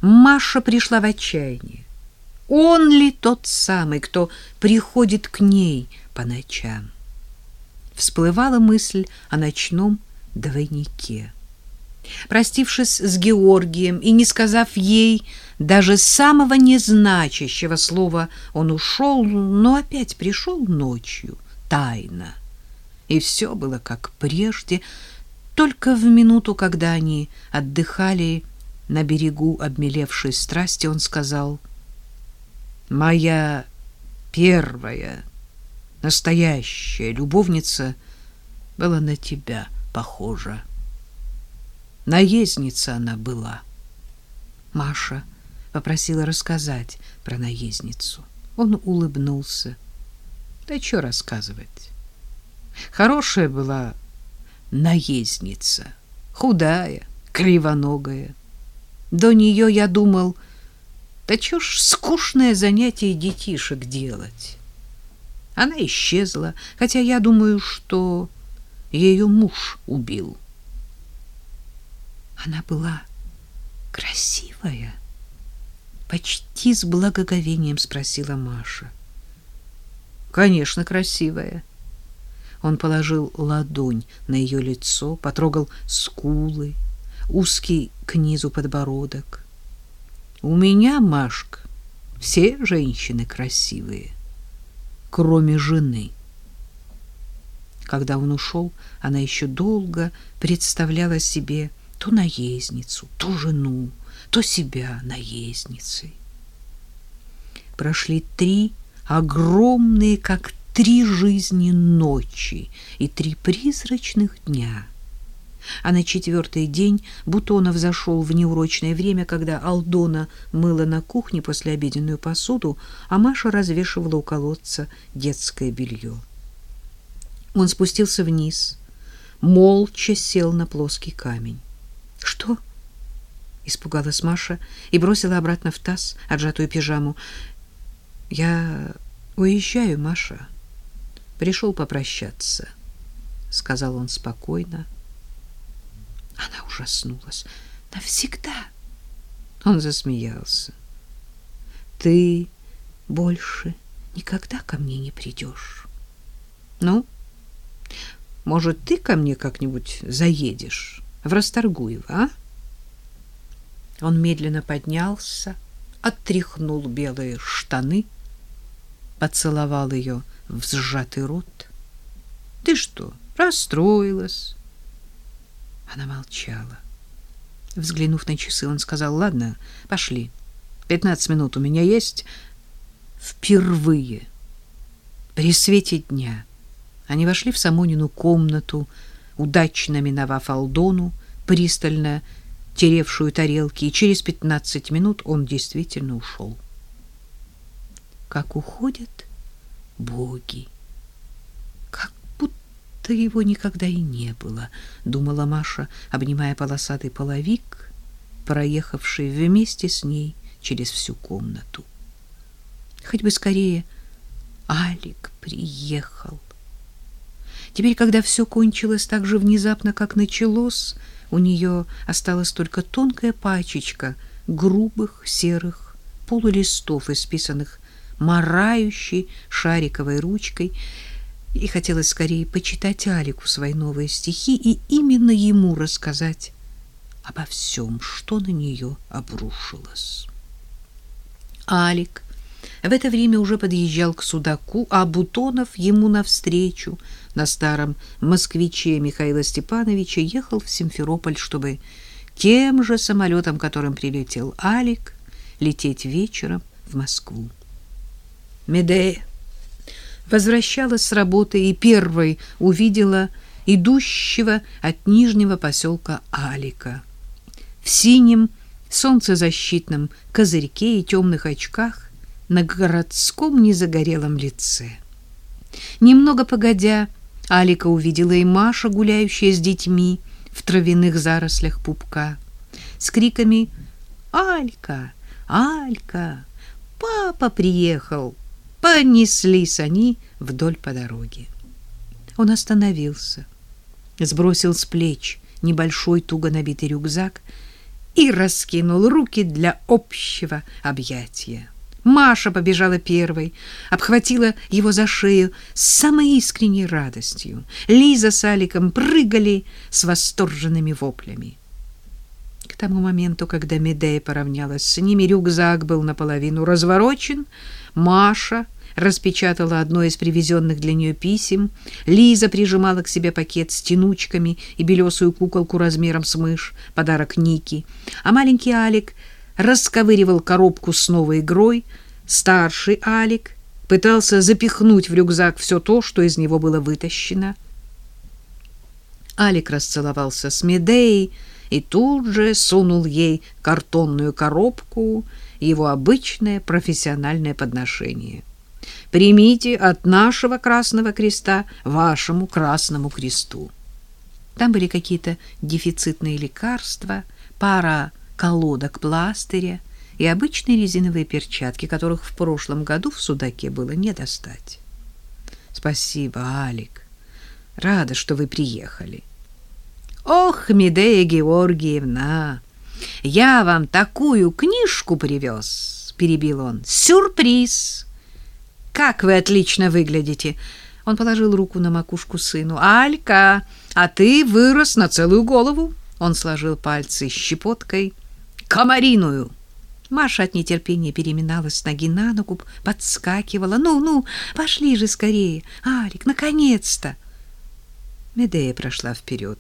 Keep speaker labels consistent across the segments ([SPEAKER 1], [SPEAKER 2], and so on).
[SPEAKER 1] Маша пришла в отчаяние. Он ли тот самый, кто приходит к ней по ночам? Всплывала мысль о ночном двойнике. Простившись с Георгием и не сказав ей даже самого незначащего слова, он ушел, но опять пришел ночью, тайно. И все было как прежде, только в минуту, когда они отдыхали на берегу обмелевшей страсти, он сказал: «Моя первая настоящая любовница была на тебя похожа. Наездница она была». Маша попросила рассказать про наездницу. Он улыбнулся. Да что рассказывать? Хорошая была наездница, худая, кривоногая. До нее я думал, да чё ж скучное занятие детишек делать. Она исчезла, хотя я думаю, что ее муж убил. Она была красивая? Почти с благоговением спросила Маша. Конечно, красивая. Он положил ладонь на ее лицо, потрогал скулы, узкий к низу подбородок. У меня, Машка, все женщины красивые, кроме жены. Когда он ушел, она еще долго представляла себе то наездницу, то жену, то себя наездницей. Прошли 3 огромные, как 3 жизни, ночи и 3 призрачных дня. А на 4-й день Бутонов зашел в неурочное время, когда Алдона мыла на кухне послеобеденную посуду, а Маша развешивала у колодца детское белье. Он спустился вниз, молча сел на плоский камень. — Что? — испугалась Маша и бросила обратно в таз отжатую пижаму. — Я уезжаю, Маша. Пришел попрощаться, — сказал он спокойно. Она ужаснулась. — Навсегда? Он засмеялся. — Ты больше никогда ко мне не придешь. Ну, может, ты ко мне как-нибудь заедешь в Расторгуево, а? Он медленно поднялся, оттряхнул белые штаны, поцеловал ее в сжатый рот. — Ты что, расстроилась? Она молчала. Взглянув на часы, он сказал: — Ладно, пошли. 15 минут у меня есть. Впервые при свете дня они вошли в Самонину комнату, удачно миновав Алдону, пристально теревшую тарелки, и через 15 минут он действительно ушел. Как уходят боги! Как будто его никогда и не было, думала Маша, обнимая полосатый половик, проехавший вместе с ней через всю комнату. Хоть бы скорее Алик приехал. Теперь, когда все кончилось так же внезапно, как началось, у нее осталась только тонкая пачечка грубых серых полулистов, исписанных марающей шариковой ручкой, и хотелось скорее почитать Алику свои новые стихи и именно ему рассказать обо всем, что на нее обрушилось. Алик в это время уже подъезжал к Судаку, а Бутонов ему навстречу на старом москвиче Михаила Степановича ехал в Симферополь, чтобы тем же самолетом, которым прилетел Алик, лететь вечером в Москву. Медея возвращалась с работы и первой увидела идущего от нижнего поселка Алика в синем солнцезащитном козырьке и темных очках на городском незагорелом лице. Немного погодя, Алика увидела и Маша, гуляющая с детьми в травяных зарослях пупка. С криками «Алька! Алька! Папа приехал!» понеслись они вдоль по дороге. Он остановился, сбросил с плеч небольшой туго набитый рюкзак и раскинул руки для общего объятия. Маша побежала первой, обхватила его за шею с самой искренней радостью. Лиза с Аликом прыгали с восторженными воплями. К тому моменту, когда Медея поравнялась с ними, рюкзак был наполовину разворочен. Маша распечатала одно из привезенных для нее писем. Лиза прижимала к себе пакет с тянучками и белесую куколку размером с мышь, подарок Нике. А маленький Алик расковыривал коробку с новой игрой. Старший Алик пытался запихнуть в рюкзак все то, что из него было вытащено. Алик расцеловался с Медеей и тут же сунул ей картонную коробку, его обычное профессиональное подношение. «Примите от нашего Красного Креста вашему Красному Кресту». Там были какие-то дефицитные лекарства, пара колодок пластыря и обычные резиновые перчатки, которых в прошлом году в Судаке было не достать. «Спасибо, Алик. Рада, что вы приехали». «Ох, Медея Георгиевна, я вам такую книжку привез», — перебил он. «Сюрприз! Как вы отлично выглядите!» Он положил руку на макушку сыну. «Алька, а ты вырос на целую голову!» Он сложил пальцы щепоткой. «Комариную!» Маша от нетерпения переминалась с ноги на ногу, подскакивала. «Ну, пошли же скорее! Алик, наконец-то!» Медея прошла вперед.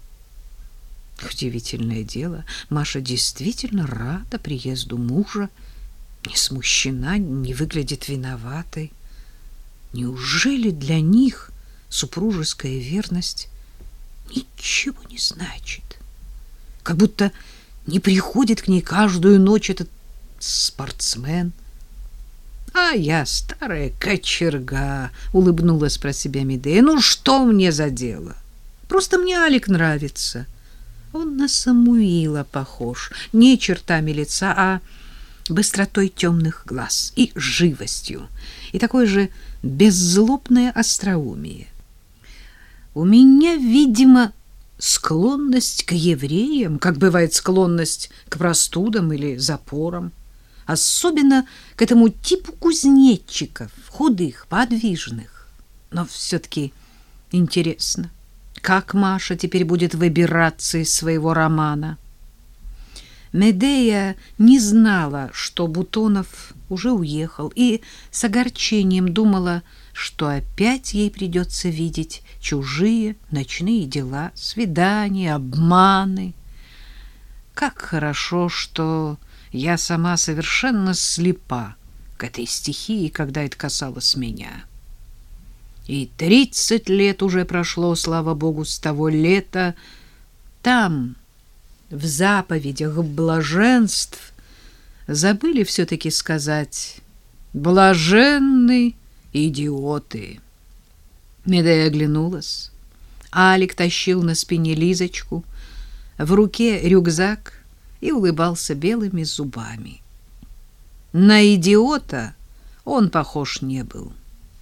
[SPEAKER 1] Удивительное дело, Маша действительно рада приезду мужа, не смущена, не выглядит виноватой. Неужели для них супружеская верность ничего не значит? Как будто не приходит к ней каждую ночь этот спортсмен. «А я старая кочерга», — улыбнулась про себя Медея. «Ну что мне за дело? Просто мне Алик нравится. Он на Самуила похож, не чертами лица, а быстротой темных глаз и живостью, и такое же беззлобное остроумие. У меня, видимо, склонность к евреям, как бывает склонность к простудам или запорам, особенно к этому типу кузнечиков, худых, подвижных. Но все-таки интересно, как Маша теперь будет выбираться из своего романа. Медея не знала, что Бутонов уже уехал, и с огорчением думала, что опять ей придется видеть чужие ночные дела, свидания, обманы. Как хорошо, что я сама совершенно слепа к этой стихии, когда это касалось меня. И 30 лет уже прошло, слава Богу, с того лета. Там, в заповедях блаженств, забыли все-таки сказать «блаженны идиоты». Медея оглянулась. Алик тащил на спине Лизочку, в руке рюкзак и улыбался белыми зубами. На идиота он похож не был.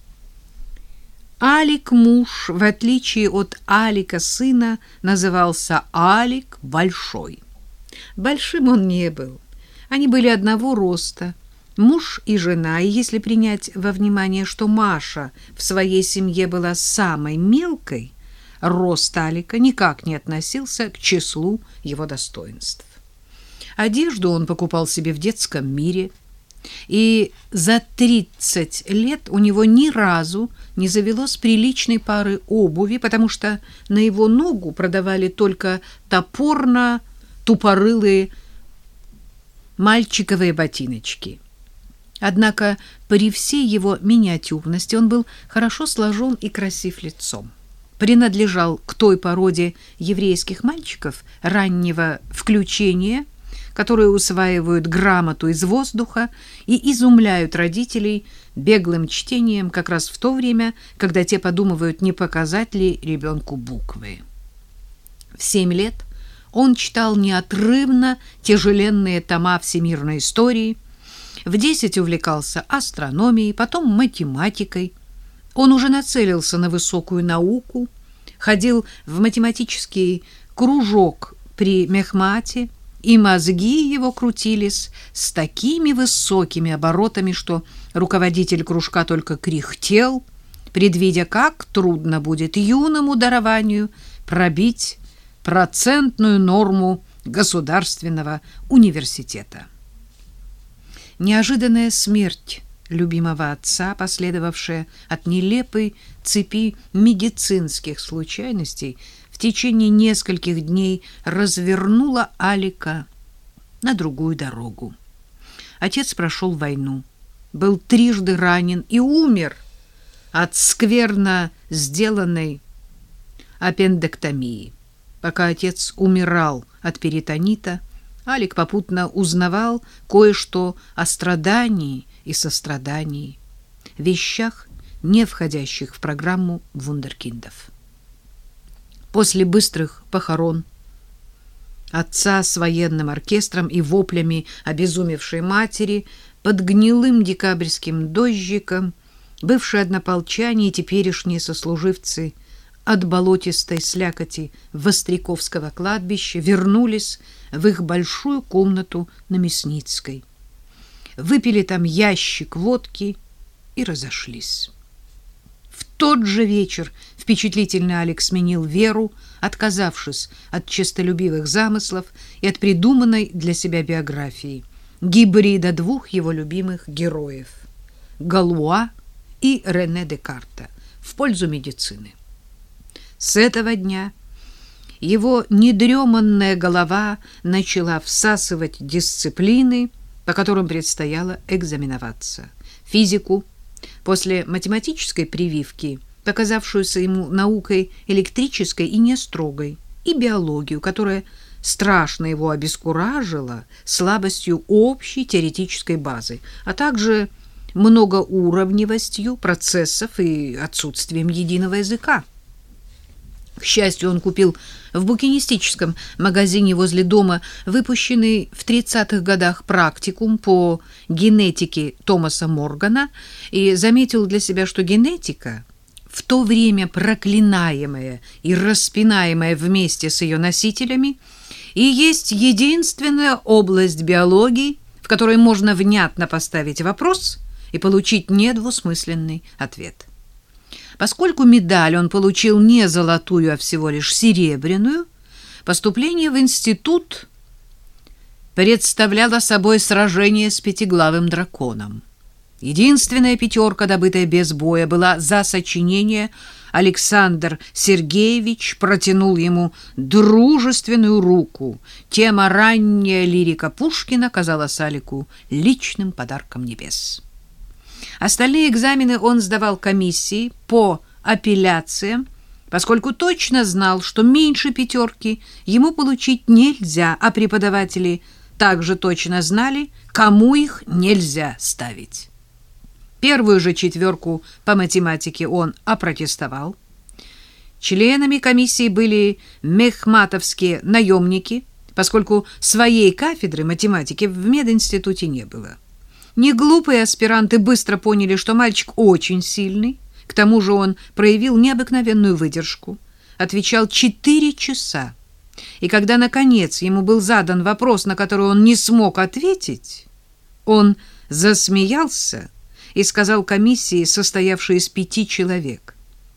[SPEAKER 1] Алик муж, в отличие от Алика сына, назывался Алик Большой. Большим он не был. Они были одного роста, муж и жена, и если принять во внимание, что Маша в своей семье была самой мелкой, рост Алика никак не относился к числу его достоинств. Одежду он покупал себе в детском мире, и за 30 лет у него ни разу не завелось приличной пары обуви, потому что на его ногу продавали только топорно-тупорылые мальчиковые ботиночки. Однако при всей его миниатюрности он был хорошо сложен и красив лицом. Принадлежал к той породе еврейских мальчиков раннего включения, которые усваивают грамоту из воздуха и изумляют родителей беглым чтением как раз в то время, когда те подумывают, не показать ли ребенку буквы. В 7 лет он читал неотрывно тяжеленные тома всемирной истории, в 10 увлекался астрономией, потом математикой. Он уже нацелился на высокую науку, ходил в математический кружок при Мехмате и мозги его крутились с такими высокими оборотами, что руководитель кружка только кряхтел, предвидя, как трудно будет юному дарованию пробить процентную норму государственного университета. Неожиданная смерть любимого отца, последовавшая от нелепой цепи медицинских случайностей, в течение нескольких дней развернула Алика на другую дорогу. Отец прошел войну, был трижды ранен и умер от скверно сделанной аппендэктомии. Пока отец умирал от перитонита, Алик попутно узнавал кое-что о страдании и сострадании, вещах, не входящих в программу вундеркиндов. После быстрых похорон отца с военным оркестром и воплями обезумевшей матери под гнилым декабрьским дождиком бывшие однополчане и теперешние сослуживцы от болотистой слякоти Востряковского кладбища вернулись в их большую комнату на Мясницкой, выпили там ящик водки и разошлись. В тот же вечер впечатлительный Алик сменил веру, отказавшись от честолюбивых замыслов и от придуманной для себя биографии, гибрида двух его любимых героев — Галуа и Рене Декарта, в пользу медицины. С этого дня его недреманная голова начала всасывать дисциплины, по которым предстояло экзаменоваться: физику, после математической прививки, показавшуюся ему наукой электрической и не строгой, и биологию, которая страшно его обескуражила слабостью общей теоретической базы, а также многоуровневостью процессов и отсутствием единого языка. К счастью, он купил в букинистическом магазине возле дома выпущенный в 30-х годах практикум по генетике Томаса Моргана и заметил для себя, что генетика, в то время проклинаемая и распинаемая вместе с ее носителями, и есть единственная область биологии, в которой можно внятно поставить вопрос и получить недвусмысленный ответ. Поскольку медаль он получил не золотую, а всего лишь серебряную, поступление в институт представляло собой сражение с пятиглавым драконом. Единственная пятерка, добытая без боя, была за сочинение. Александр Сергеевич протянул ему дружественную руку. Тема «Ранняя лирика Пушкина» казалась Алику личным подарком небес. Остальные экзамены он сдавал комиссии по апелляциям, поскольку точно знал, что меньше пятерки ему получить нельзя, а преподаватели также точно знали, кому их нельзя ставить. Первую же четверку по математике он опротестовал. Членами комиссии были мехматовские наемники, поскольку своей кафедры математики в мединституте не было. Неглупые аспиранты быстро поняли, что мальчик очень сильный, к тому же он проявил необыкновенную выдержку, отвечал 4 часа, и когда, наконец, ему был задан вопрос, на который он не смог ответить, он засмеялся и сказал комиссии, состоявшей из 5 человек: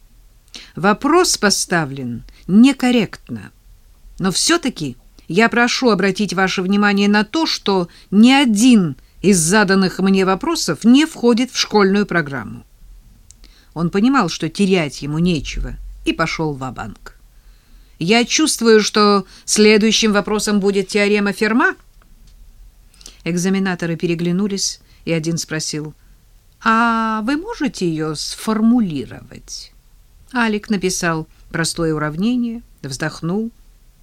[SPEAKER 1] «Вопрос поставлен некорректно, но все-таки я прошу обратить ваше внимание на то, что ни один из заданных мне вопросов не входит в школьную программу». Он понимал, что терять ему нечего, и пошел ва-банк. «Я чувствую, что следующим вопросом будет теорема Ферма». Экзаменаторы переглянулись, и один спросил: «А вы можете ее сформулировать?» Алик написал простое уравнение, вздохнул.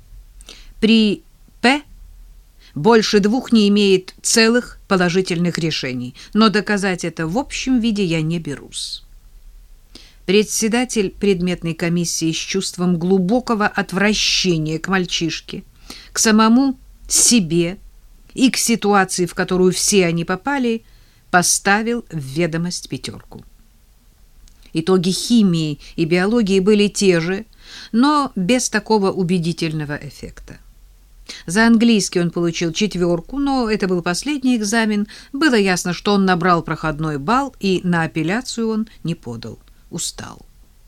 [SPEAKER 1] «При П больше 2 не имеет целых положительных решений, но доказать это в общем виде я не берусь». Председатель предметной комиссии с чувством глубокого отвращения к мальчишке, к самому себе и к ситуации, в которую все они попали, поставил в ведомость 5. Итоги химии и биологии были те же, но без такого убедительного эффекта. За английский он получил 4, но это был последний экзамен. Было ясно, что он набрал проходной балл, и на апелляцию он не подал. Устал.